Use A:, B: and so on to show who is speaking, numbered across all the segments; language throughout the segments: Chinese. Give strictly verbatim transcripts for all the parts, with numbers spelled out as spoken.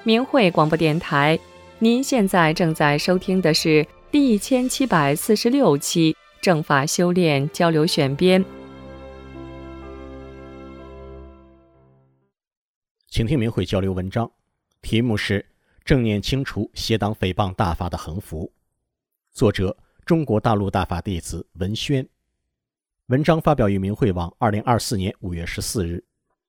A: 明慧广播电台，您现在正在收听的是第一千七百四十六期正法修炼交流选编。
B: 请听明慧交流文章，题目是正念清除邪党诽谤大法的横幅，作者中国大陆大法弟子文轩。文章发表于明慧网二零二四年五月十四日。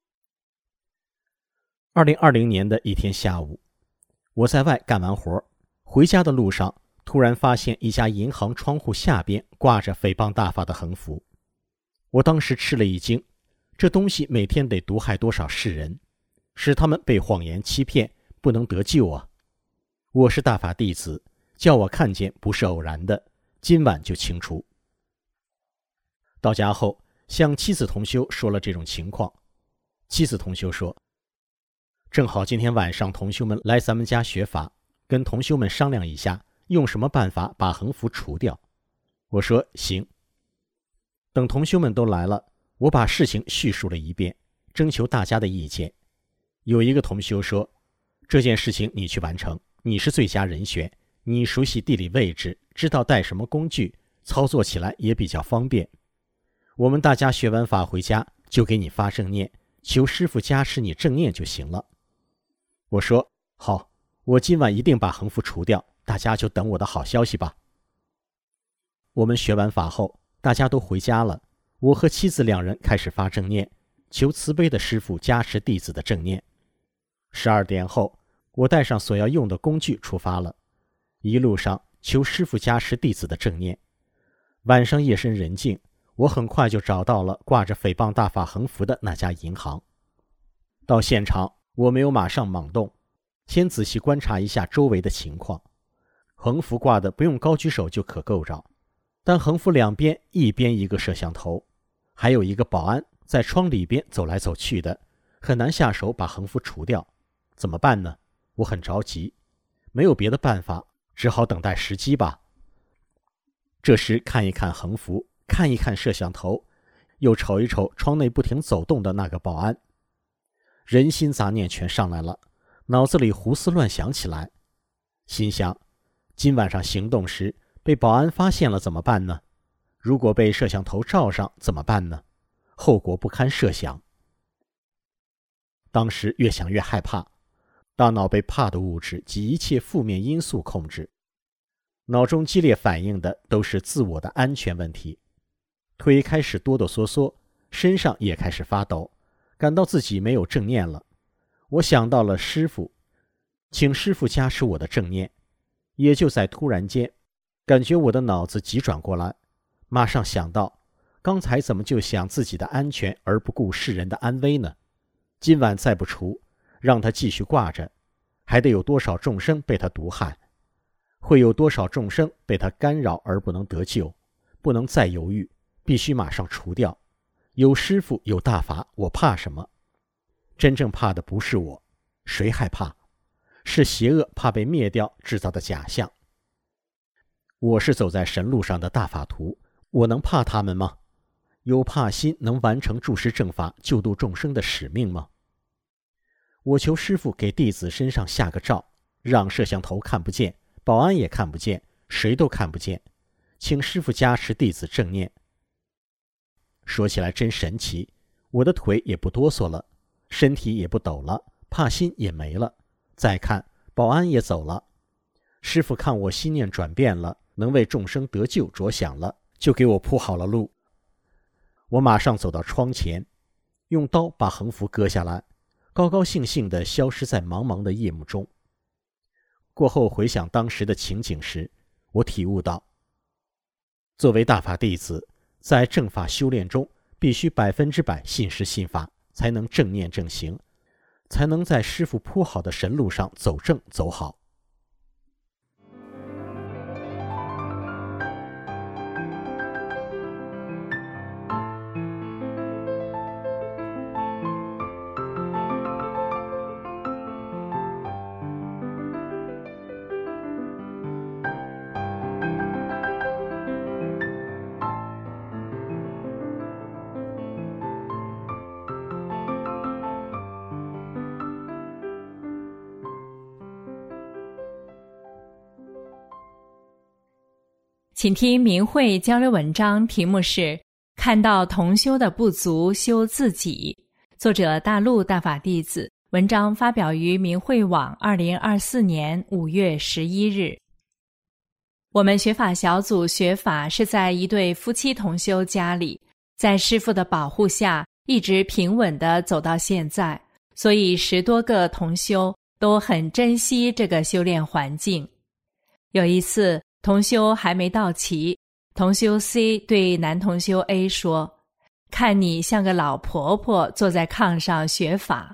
B: 二零二零年的一天下午，我在外干完活，回家的路上突然发现一家银行窗户下边挂着诽谤大法的横幅。我当时吃了一惊，这东西每天得毒害多少世人，使他们被谎言欺骗，不能得救啊！我是大法弟子，叫我看见不是偶然的，今晚就清除。到家后，向妻子同修说了这种情况。妻子同修说，正好今天晚上同修们来咱们家学法，跟同修们商量一下，用什么办法把横幅除掉。我说行。等同修们都来了，我把事情叙述了一遍，征求大家的意见。有一个同修说，这件事情你去完成，你是最佳人选，你熟悉地理位置，知道带什么工具，操作起来也比较方便。我们大家学完法回家就给你发正念，求师父加持你正念就行了。我说好，我今晚一定把横幅除掉，大家就等我的好消息吧。我们学完法后，大家都回家了，我和妻子两人开始发正念，求慈悲的师父加持弟子的正念。十二点后，我带上所要用的工具出发了，一路上求师父加持弟子的正念。晚上夜深人静，我很快就找到了挂着诽谤大法横幅的那家银行。到现场，我没有马上莽动，先仔细观察一下周围的情况。横幅挂的不用高举手就可够着，但横幅两边一边一个摄像头，还有一个保安在窗里边走来走去的，很难下手把横幅除掉。怎么办呢？我很着急，没有别的办法，只好等待时机吧。这时看一看横幅，看一看摄像头，又瞅一瞅窗内不停走动的那个保安，人心杂念全上来了，脑子里胡思乱想起来，心想今晚上行动时被保安发现了怎么办呢？如果被摄像头照上怎么办呢？后果不堪设想。当时越想越害怕，大脑被怕的物质及一切负面因素控制，脑中激烈反应的都是自我的安全问题，腿开始哆哆嗦嗦，身上也开始发抖，感到自己没有正念了。我想到了师父，请师父加持我的正念。也就在突然间，感觉我的脑子急转过来，马上想到，刚才怎么就想自己的安全而不顾世人的安危呢？今晚再不除，让他继续挂着，还得有多少众生被他毒害，会有多少众生被他干扰而不能得救，不能再犹豫，必须马上除掉。有师父有大法，我怕什么？真正怕的不是我，谁害怕？是邪恶怕被灭掉制造的假象。我是走在神路上的大法徒，我能怕他们吗？有怕心能完成注释正法救度众生的使命吗？我求师父给弟子身上下个罩，让摄像头看不见，保安也看不见，谁都看不见，请师父加持弟子正念。说起来真神奇，我的腿也不哆嗦了，身体也不抖了，怕心也没了。再看，保安也走了。师父看我心念转变了，能为众生得救着想了，就给我铺好了路。我马上走到窗前，用刀把横幅割下来，高高兴兴地消失在茫茫的夜幕中。过后回想当时的情景时，我体悟到，作为大法弟子，在正法修炼中必须百分之百信师信法，才能正念正行，才能在师父铺好的神路上走正走好。
C: 请听明慧交流文章，题目是看到同修的不足修自己，作者大陆大法弟子，文章发表于明慧网二零二四年五月十一日。我们学法小组学法是在一对夫妻同修家里，在师父的保护下一直平稳地走到现在，所以十多个同修都很珍惜这个修炼环境。有一次同修还没到齐，同修 C 对男同修 A 说，看你像个老婆婆坐在炕上学法。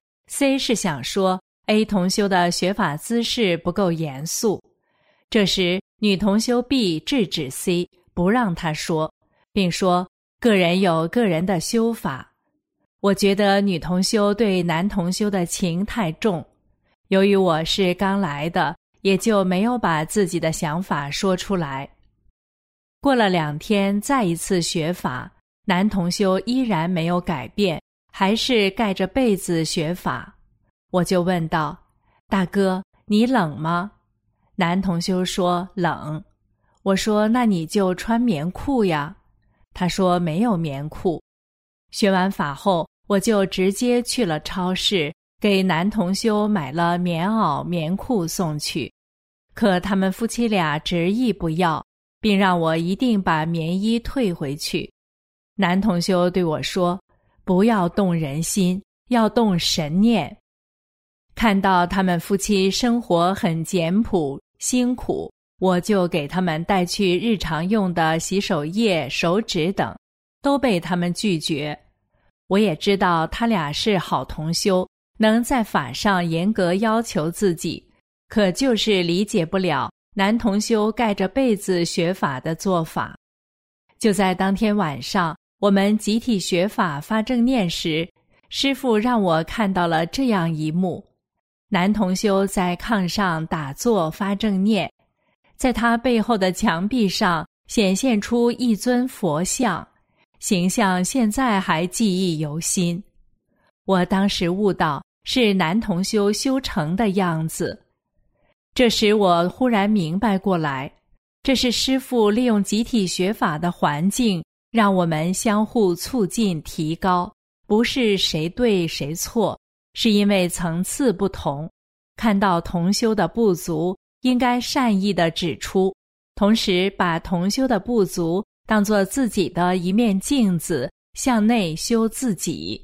C: C 是想说 A 同修的学法姿势不够严肃，这时女同修 B 制止 C 不让他说，并说个人有个人的修法。我觉得女同修对男同修的情太重，由于我是刚来的，也就没有把自己的想法说出来。过了两天再一次学法，男同修依然没有改变，还是盖着被子学法。我就问道，大哥，你冷吗？男同修说冷。我说那你就穿棉裤呀。他说没有棉裤。学完法后，我就直接去了超市，给男同修买了棉袄棉裤送去。可他们夫妻俩执意不要，并让我一定把棉衣退回去。男同修对我说，不要动人心，要动神念。看到他们夫妻生活很简朴辛苦，我就给他们带去日常用的洗手液、手纸等，都被他们拒绝。我也知道他俩是好同修，能在法上严格要求自己，可就是理解不了男同修盖着被子学法的做法。就在当天晚上，我们集体学法发正念时，师父让我看到了这样一幕。男同修在炕上打坐发正念，在他背后的墙壁上显现出一尊佛像，形象现在还记忆犹新。我当时悟到是男同修修成的样子。这时我忽然明白过来，这是师父利用集体学法的环境，让我们相互促进提高，不是谁对谁错，是因为层次不同，看到同修的不足，应该善意地指出，同时把同修的不足当作自己的一面镜子，向内修自己。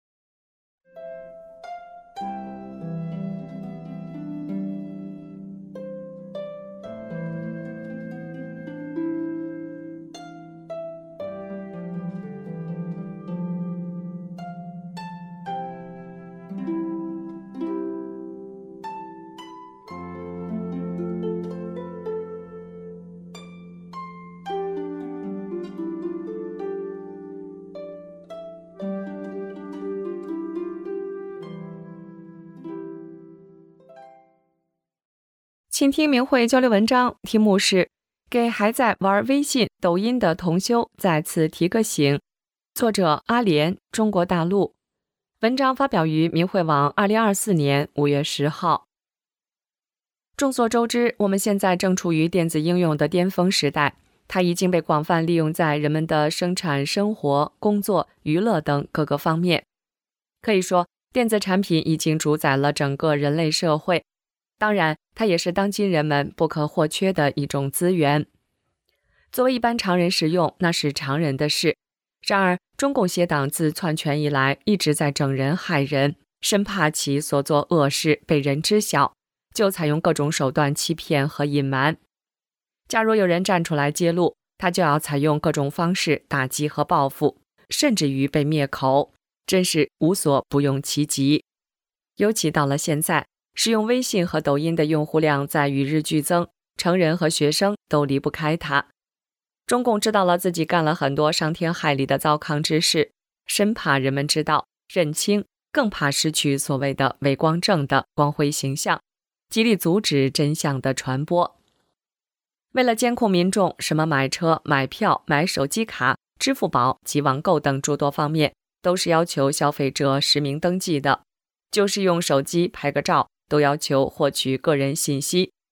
A: 请听明慧交流文章，题目是给还在玩微信、抖音的同修再次提个醒，作者阿莲，中国大陆。文章发表于明慧网二零二四年五月十号。众所周知，我们现在正处于电子应用的巅峰时代，它已经被广泛利用在人们的生产、生活、工作、娱乐等各个方面。可以说，电子产品已经主宰了整个人类社会。当然，它也是当今人们不可或缺的一种资源。作为一般常人使用，那是常人的事。然而，中共邪党自篡权以来，一直在整人害人，生怕其所作恶事被人知晓，就采用各种手段欺骗和隐瞒。假如有人站出来揭露，他就要采用各种方式打击和报复，甚至于被灭口，真是无所不用其极。尤其到了现在，使用微信和抖音的用户量在与日俱增，成人和学生都离不开它。中共知道了自己干了很多伤天害理的糟糠之事，生怕人们知道认清，更怕失去所谓的伟光正的光辉形象，极力阻止真相的传播。为了监控民众，什么买车、买票、买手机卡、支付宝及网购等诸多方面，都是要求消费者实名登记的，就是用手机拍个照都要求获取个人信息。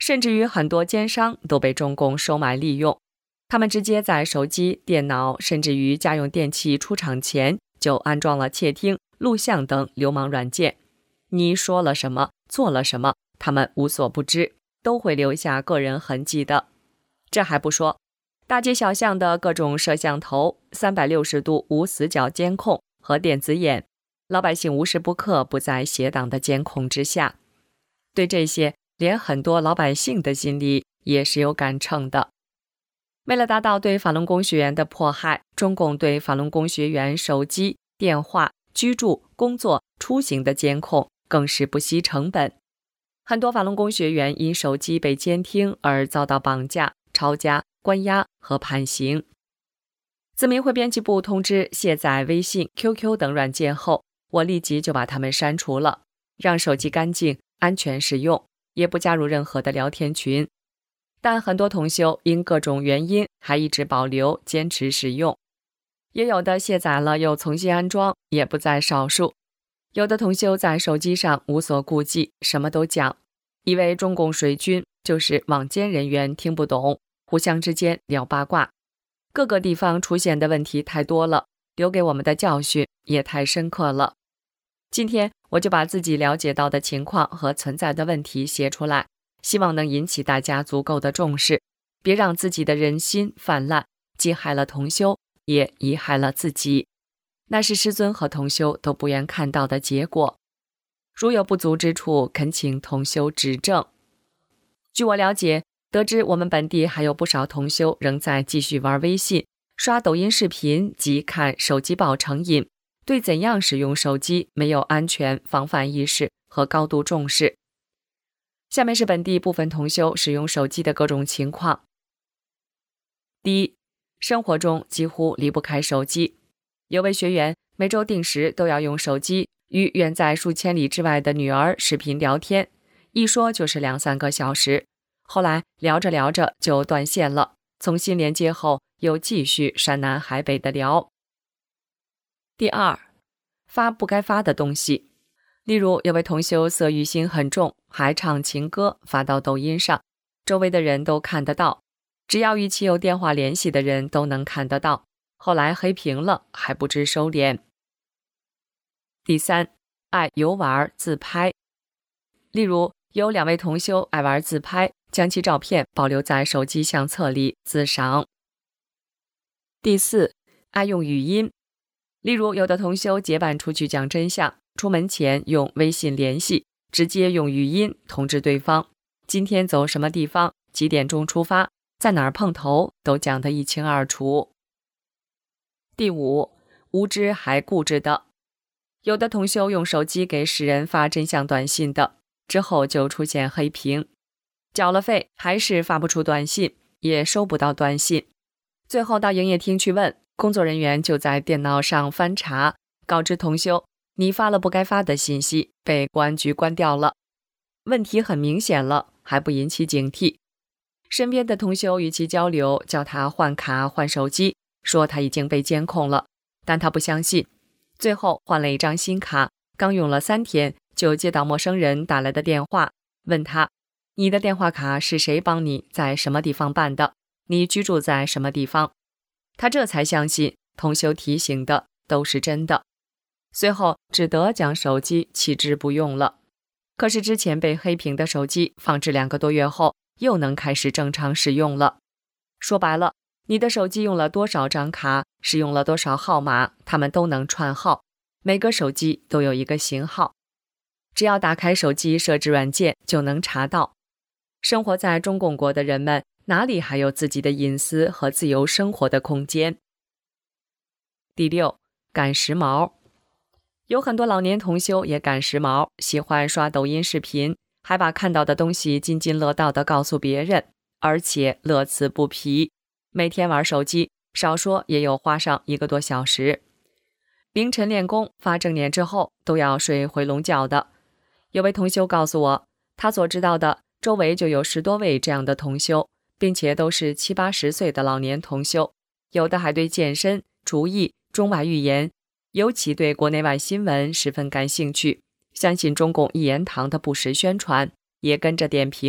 A: 甚至于很多奸商都被中共收买利用，他们直接在手机、电脑，甚至于家用电器出厂前就安装了窃听、录像等流氓软件。你说了什么，做了什么，他们无所不知，都会留下个人痕迹的。这还不说，大街小巷的各种摄像头、三百六十度无死角监控和电子眼，老百姓无时不刻不在邪党的监控之下。对这些，连很多老百姓的心里也是有杆秤的。为了达到对法轮功学员的迫害，中共对法轮功学员手机、电话、居住、工作、出行的监控更是不惜成本。很多法轮功学员因手机被监听而遭到绑架、抄家、关押和判刑。自民会编辑部通知卸载微信、Q Q 等软件后，我立即就把它们删除了，让手机干净、安全使用，也不加入任何的聊天群。但很多同修因各种原因还一直保留、坚持使用，也有的卸载了又重新安装，也不在少数。有的同修在手机上无所顾忌，什么都讲，以为中共水军就是网监人员听不懂，互相之间聊八卦。各个地方出现的问题太多了，留给我们的教训也太深刻了。今天我就把自己了解到的情况和存在的问题写出来，希望能引起大家足够的重视，别让自己的人心泛滥，既害了同修，也贻害了自己。那是师尊和同修都不愿看到的结果。如有不足之处，恳请同修指正。据我了解，得知我们本地还有不少同修仍在继续玩微信、刷抖音视频及看手机报成瘾，对怎样使用手机没有安全防范意识和高度重视。下面是本地部分同修使用手机的各种情况。第一，生活中几乎离不开手机。有位学员每周定时都要用手机与远在数千里之外的女儿视频聊天，一说就是两三个小时。后来聊着聊着就断线了，重新连接后又继续山南海北的聊。第二，发不该发的东西。例如有位同修色欲心很重，还唱情歌发到抖音上，周围的人都看得到，只要与其有电话联系的人都能看得到，后来黑屏了还不知收敛。第三，爱游玩自拍。例如有两位同修爱玩自拍，将其照片保留在手机相册里自赏。第四，爱用语音。例如有的同修结伴出去讲真相，出门前用微信联系，直接用语音通知对方今天走什么地方，几点钟出发，在哪儿碰头，都讲得一清二楚。第五，无知还固执的。有的同修用手机给世人发真相短信的，之后就出现黑屏，缴了费还是发不出短信，也收不到短信。最后到营业厅去问，工作人员就在电脑上翻查，告知同修你发了不该发的信息，被公安局关掉了。问题很明显了，还不引起警惕。身边的同修与其交流，叫他换卡换手机，说他已经被监控了，但他不相信。最后换了一张新卡，刚用了三天，就接到陌生人打来的电话，问他你的电话卡是谁帮你在什么地方办的，你居住在什么地方。他这才相信同修提醒的都是真的，随后只得将手机弃之不用了。可是之前被黑屏的手机放置两个多月后，又能开始正常使用了。说白了，你的手机用了多少张卡，使用了多少号码，他们都能串号，每个手机都有一个型号，只要打开手机设置软件就能查到。生活在中共国的人们，哪里还有自己的隐私和自由生活的空间？第六，赶时髦。有很多老年同修也赶时髦，喜欢刷抖音视频，还把看到的东西津津乐道地告诉别人，而且乐此不疲。每天玩手机，少说也有花上一个多小时。凌晨练功发正念之后，都要睡回笼觉的。有位同修告诉我，他所知道的周围就有十多位这样的同修，并且都是七八十岁的老年同修，有的还对健身、厨艺、中外语言，尤其对国内外新闻十分感兴趣，相信中共一言堂的不实宣传，也跟着点评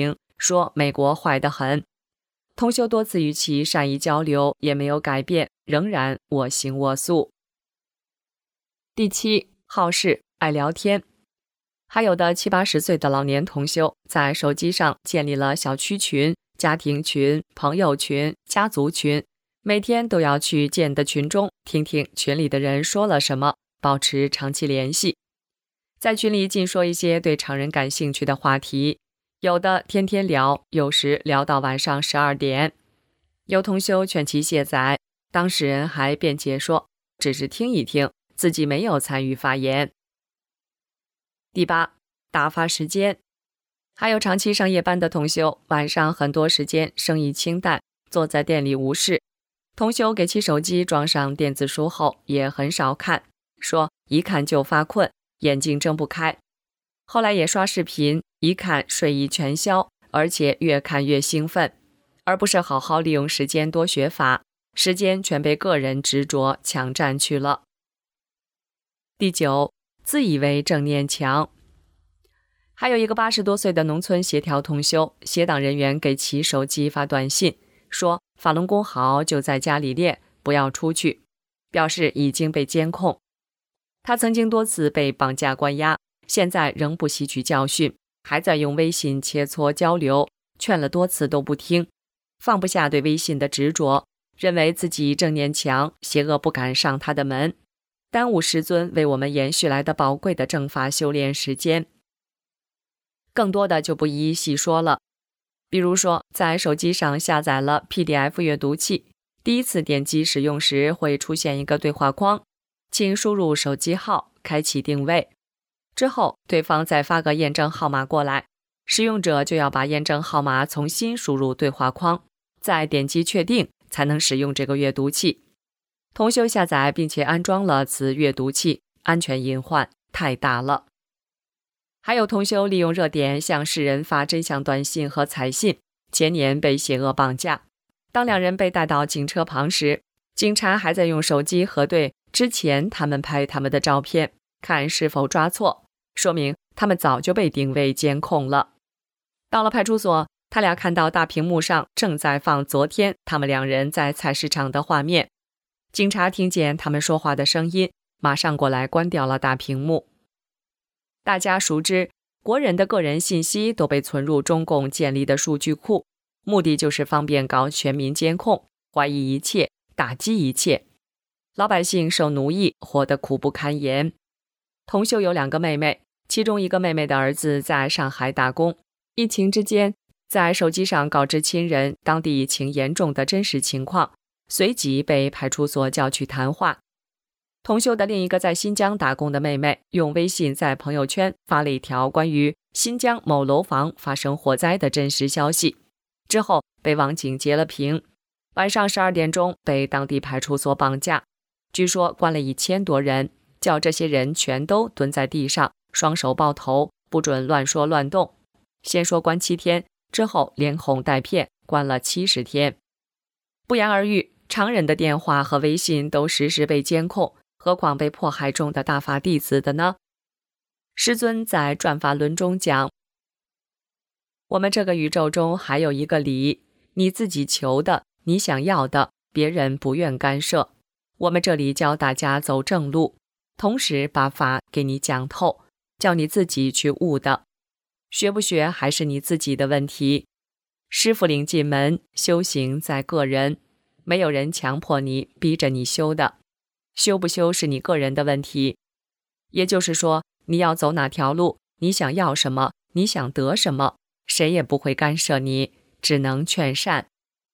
A: 说美国坏得很。同修多次与其善意交流，也没有改变，仍然我行我素。第七，好事，爱聊天。还有的七八十岁的老年同修，在手机上建立了小区群、家庭群、朋友群、家族群，每天都要去建的群中听听群里的人说了什么，保持长期联系。在群里尽说一些对常人感兴趣的话题，有的天天聊，有时聊到晚上十二点。有同修劝其卸载，当事人还辩解说只是听一听，自己没有参与发言。第八，打发时间。还有长期上夜班的同修，晚上很多时间生意清淡，坐在店里无事。同修给其手机装上电子书后，也很少看，说一看就发困，眼睛睁不开。后来也刷视频，一看睡意全消，而且越看越兴奋，而不是好好利用时间多学法，时间全被个人执着抢占去了。第九，自以为正念强。还有一个八十多岁的农村协调同修，协党人员给其手机发短信，说法轮功好，就在家里练，不要出去，表示已经被监控。他曾经多次被绑架关押，现在仍不吸取教训，还在用微信切磋交流，劝了多次都不听，放不下对微信的执着，认为自己正念强，邪恶不敢上他的门，耽误师尊为我们延续来的宝贵的正法修炼时间。更多的就不一一细说了，比如说在手机上下载了 P D F 阅读器，第一次点击使用时会出现一个对话框，请输入手机号，开启定位，之后对方再发个验证号码过来，使用者就要把验证号码重新输入对话框，再点击确定才能使用这个阅读器。同修下载并且安装了此阅读器，安全隐患太大了。还有同修利用热点向世人发真相短信和彩信，前年被邪恶绑架，当两人被带到警车旁时，警察还在用手机核对之前他们拍他们的照片，看是否抓错，说明他们早就被定位监控了。到了派出所，他俩看到大屏幕上正在放昨天他们两人在菜市场的画面，警察听见他们说话的声音，马上过来关掉了大屏幕。大家熟知，国人的个人信息都被存入中共建立的数据库，目的就是方便搞全民监控，怀疑一切，打击一切，老百姓受奴役，活得苦不堪言。同修有两个妹妹，其中一个妹妹的儿子在上海打工，疫情之间在手机上告知亲人当地疫情严重的真实情况，随即被派出所叫去谈话。同修的另一个在新疆打工的妹妹，用微信在朋友圈发了一条关于新疆某楼房发生火灾的真实消息，之后被网警截了屏，晚上十二点钟被当地派出所绑架，据说关了一千多人，叫这些人全都蹲在地上，双手抱头，不准乱说乱动，先说关七天，之后连哄带骗关了七十天。不言而喻，常人的电话和微信都时时被监控，何况被迫害中的大法弟子的呢？师尊在转法轮中讲，我们这个宇宙中还有一个理，你自己求的，你想要的，别人不愿干涉。我们这里教大家走正路，同时把法给你讲透，叫你自己去悟的。学不学还是你自己的问题。师父领进门，修行在个人，没有人强迫你，逼着你修的。修不修是你个人的问题。也就是说，你要走哪条路，你想要什么，你想得什么，谁也不会干涉你，只能劝善。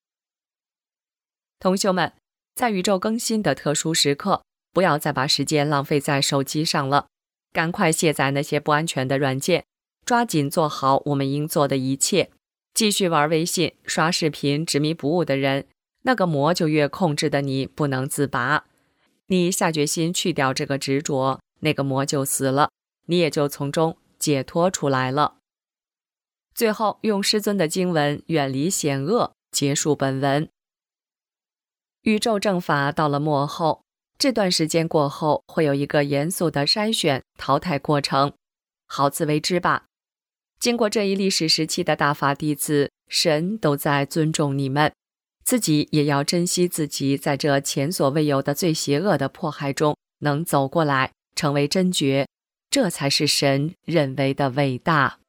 A: 同修们，在宇宙更新的特殊时刻，不要再把时间浪费在手机上了，赶快卸载那些不安全的软件，抓紧做好我们应做的一切。继续玩微信、刷视频执迷不悟的人，那个魔就越控制的你不能自拔。你下决心去掉这个执着，那个魔就死了，你也就从中解脱出来了。最后用师尊的经文远离险恶，结束本文。宇宙正法到了末后，这段时间过后会有一个严肃的筛选淘汰过程，好自为之吧。 经过这一历史时期的大法弟子，神都在尊重你们，自己也要珍惜自己在这前所未有的最邪恶的迫害中能走过来，成为真觉，这才是神认为的伟大。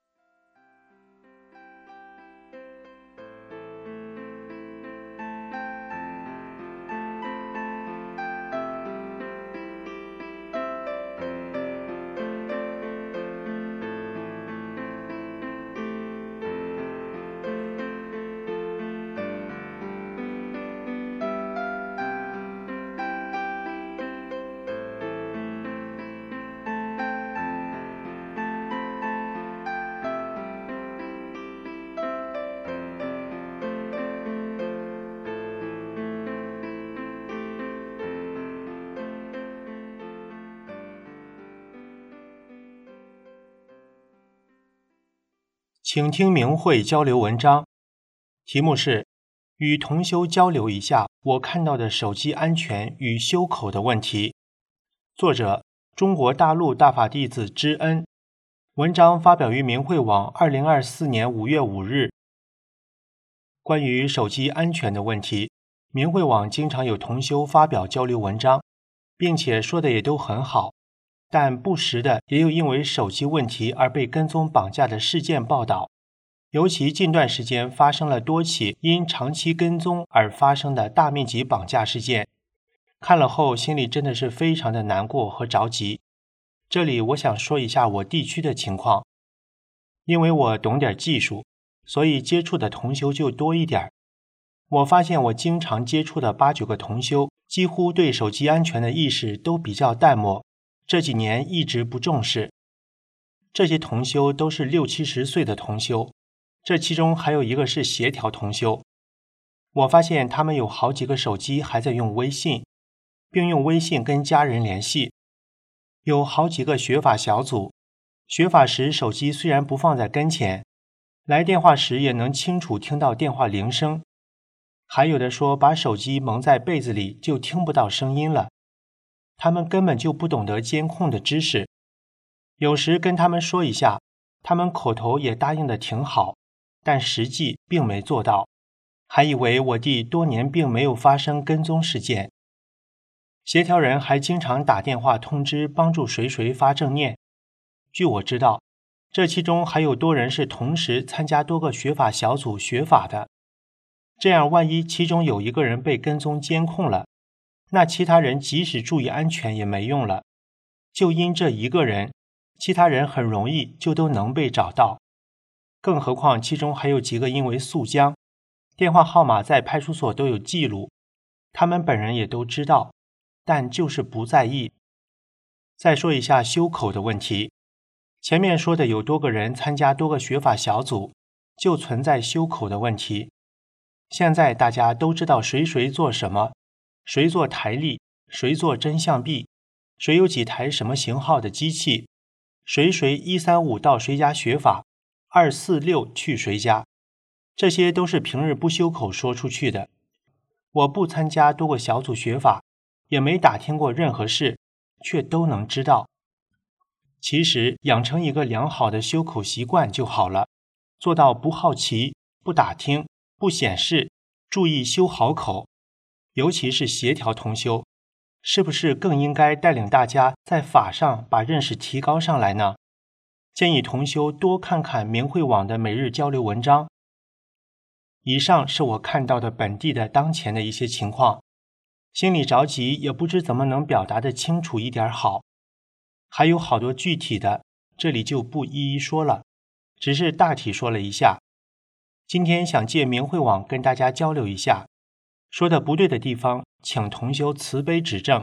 D: 请听明慧交流文章，题目是与同修交流一下我看到的手机安全与修口的问题。作者：中国大陆大法弟子知恩，文章发表于明慧网二零二四年五月五日。关于手机安全的问题，明慧网经常有同修发表交流文章，并且说的也都很好，但不时的也有因为手机问题而被跟踪绑架的事件报道，尤其近段时间发生了多起因长期跟踪而发生的大面积绑架事件，看了后心里真的是非常的难过和着急。这里我想说一下我地区的情况，因为我懂点技术，所以接触的同修就多一点。我发现我经常接触的八九个同修几乎对手机安全的意识都比较淡漠，这几年一直不重视。这些同修都是六七十岁的同修，这其中还有一个是协调同修。我发现他们有好几个手机还在用微信，并用微信跟家人联系。有好几个学法小组，学法时手机虽然不放在跟前，来电话时也能清楚听到电话铃声。还有的说把手机蒙在被子里就听不到声音了，他们根本就不懂得监控的知识。有时跟他们说一下，他们口头也答应的挺好，但实际并没做到，还以为我弟多年并没有发生跟踪事件。协调人还经常打电话通知帮助谁谁发正念。据我知道，这其中还有多人是同时参加多个学法小组学法的，这样万一其中有一个人被跟踪监控了，那其他人即使注意安全也没用了，就因这一个人，其他人很容易就都能被找到。更何况其中还有几个因为诉僵，电话号码在派出所都有记录，他们本人也都知道，但就是不在意。再说一下修口的问题，前面说的有多个人参加多个学法小组，就存在修口的问题。现在大家都知道谁谁做什么，谁做台历，谁做真相币，谁有几台什么型号的机器，谁谁一三五到谁家学法，二四六去谁家，这些都是平日不修口说出去的。我不参加多个小组学法，也没打听过任何事，却都能知道。其实养成一个良好的修口习惯就好了，做到不好奇、不打听、不显示，注意修好口。尤其是协调同修，是不是更应该带领大家在法上把认识提高上来呢？建议同修多看看明慧网的每日交流文章。以上是我看到的本地的当前的一些情况，心里着急，也不知怎么能表达得清楚一点好。还有好多具体的，这里就不一一说了，只是大体说了一下。今天想借明慧网跟大家交流一下，说的不对的地方，请同修慈悲指正。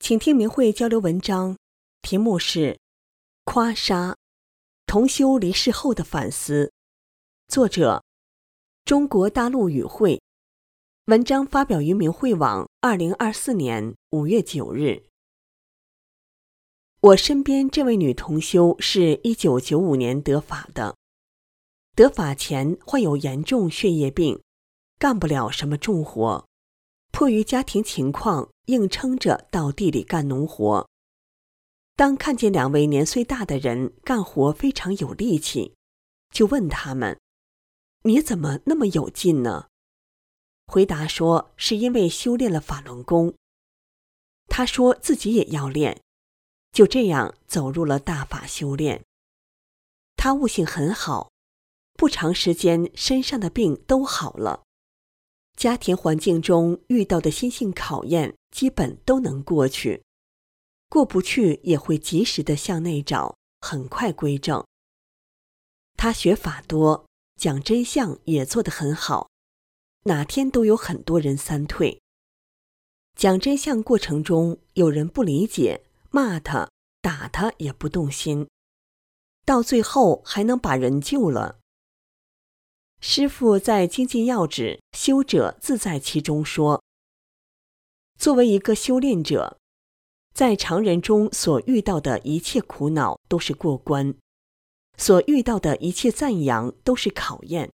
E: 请听明慧交流文章，题目是夸杀同修离世后的反思，作者中国大陆语汇，文章发表于明慧网二零二四年五月九日。我身边这位女同修是一九九五年得法的，得法前患有严重血液病，干不了什么重活，迫于家庭情况硬撑着到地里干农活。当看见两位年岁大的人干活非常有力气，就问他们：你怎么那么有劲呢？回答说是因为修炼了法轮功。他说自己也要练，就这样走入了大法修炼。他悟性很好，不长时间身上的病都好了，家庭环境中遇到的心性考验基本都能过去，过不去也会及时的向内找，很快归正。他学法多，讲真相也做得很好，哪天都有很多人三退。讲真相过程中有人不理解，骂他打他也不动心，到最后还能把人救了。师父在《精进要旨修者自在其中》说，作为一个修炼者，在常人中所遇到的一切苦恼都是过关，所遇到的一切赞扬都是考验。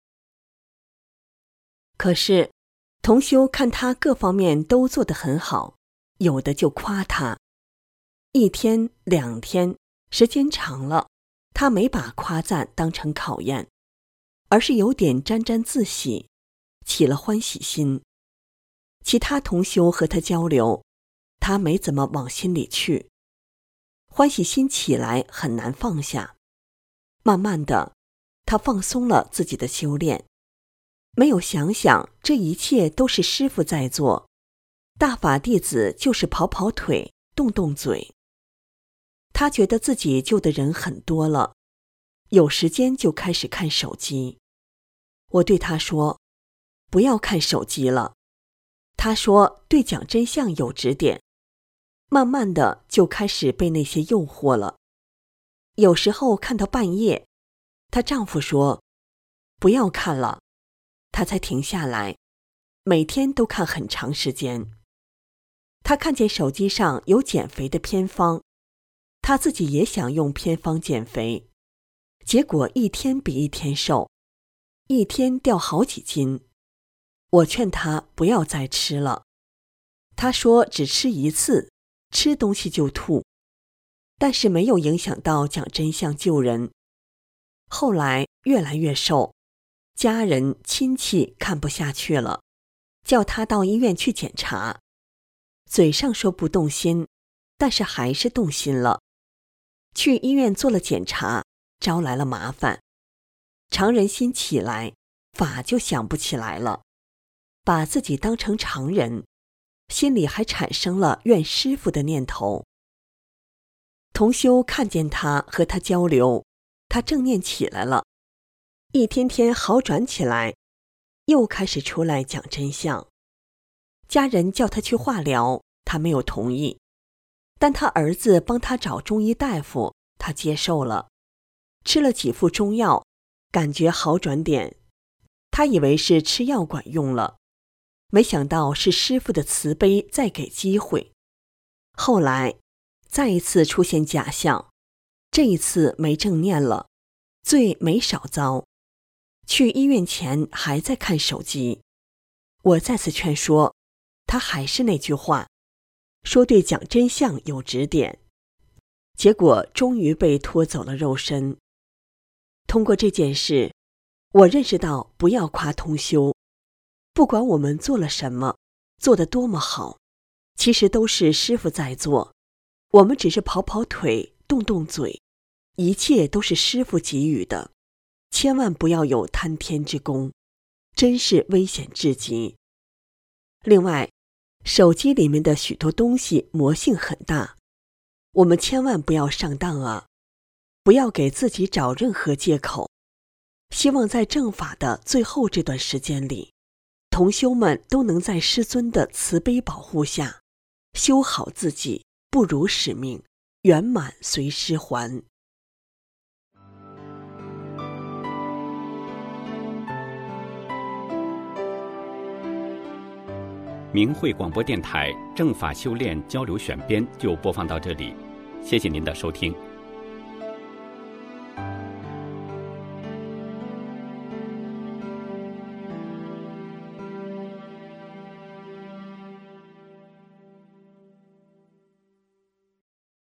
E: 可是同修看他各方面都做得很好，有的就夸他，一天两天时间长了，他没把夸赞当成考验，而是有点沾沾自喜，起了欢喜心。其他同修和他交流，他没怎么往心里去，欢喜心起来很难放下。慢慢的，他放松了自己的修炼，没有想想这一切都是师父在做，大法弟子就是跑跑腿，动动嘴。他觉得自己救的人很多了，有时间就开始看手机。我对他说，不要看手机了。他说对讲真相有指点，慢慢的就开始被那些诱惑了。有时候看到半夜，她丈夫说不要看了，她才停下来，每天都看很长时间。她看见手机上有减肥的偏方，她自己也想用偏方减肥，结果一天比一天瘦，一天掉好几斤。我劝她不要再吃了，她说只吃一次，吃东西就吐，但是没有影响到讲真相救人。后来越来越瘦，家人亲戚看不下去了，叫她到医院去检查。嘴上说不动心，但是还是动心了。去医院做了检查，招来了麻烦。常人心起来，法就想不起来了，把自己当成常人，心里还产生了怨师父的念头。同修看见他和他交流，他正念起来了，一天天好转起来，又开始出来讲真相。家人叫他去化疗，他没有同意，但他儿子帮他找中医大夫，他接受了，吃了几副中药，感觉好转点。他以为是吃药管用了，没想到是师父的慈悲再给机会。后来再一次出现假象，这一次没正念了，罪没少遭。去医院前还在看手机，我再次劝说，他还是那句话，说对讲真相有指点。结果终于被拖走了肉身。通过这件事，我认识到不要夸同修，不管我们做了什么，做得多么好，其实都是师父在做，我们只是跑跑腿，动动嘴，一切都是师父给予的，千万不要有贪天之功，真是危险至极。另外，手机里面的许多东西魔性很大，我们千万不要上当啊，不要给自己找任何借口。希望在正法的最后这段时间里，同修们都能在师尊的慈悲保护下，修好自己， 不辱使命，圆满随师还。
F: 明慧广播电台正法修炼交流选编就播放到这里，谢谢您的收听。